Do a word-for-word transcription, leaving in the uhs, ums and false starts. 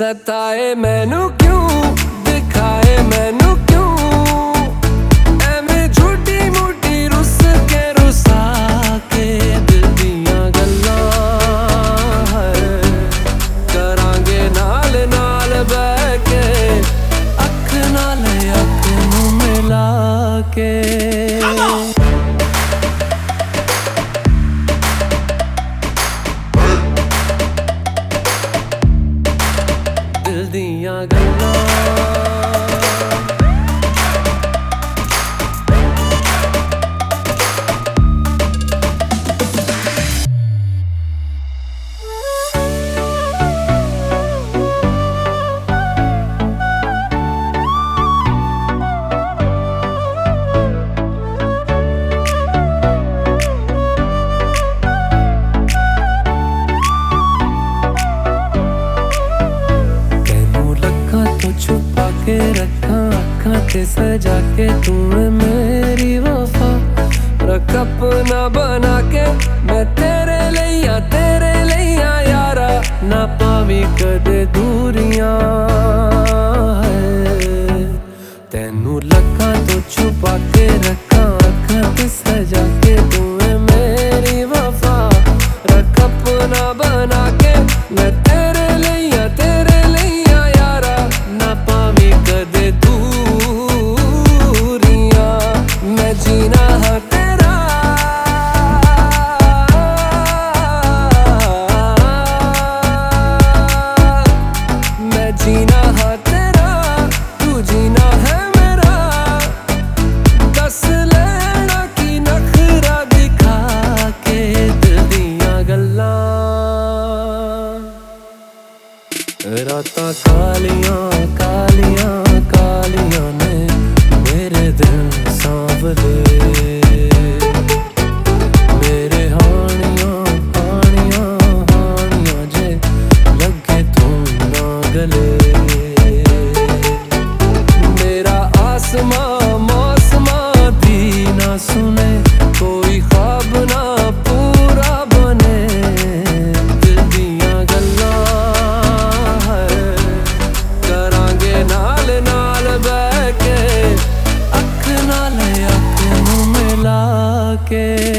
सताए मैनू क्यों, दिखाए मैनू क्यों, एवें झूठी मूठी रुस के रुसा के दिल दियां गल्लां है करांगे नाल नाल बैठ के अख नाल अख नूं मिला के। दिल दियां गल्लां छुपा के रखा आँखां ते सजा के तू है मेरी वफा, रख अपना बना के मैं तेरे लिया तेरे लिया यारा, ना पावी कदे दूरियां है तेनू लखां तो छुपा के रखा आँखां ते सजा के तू है मेरी वफा, रख अपना बना के मैं तेरे लिया तेरे लिया यारा, ना पावी कदे दूरियां मैं जीना हाँ तेरा, मैं जीना हाँ तेरा, तू जीना है मेरा, दस लेना की नखरा दिखा के दिल दियां गल्लां। रातां कालियां कालियां कालियां ने मेरे दिल सांवले, मेरे हानियां हानियां हानियां जे लगे तू ना गले, मेरा आसमां मौसमां दी ना सुने कोई ख्वाब ना पूरा बने, दिल दियां गल्लां नाल नाल बैठ के अख नाल अख नूं मिला के।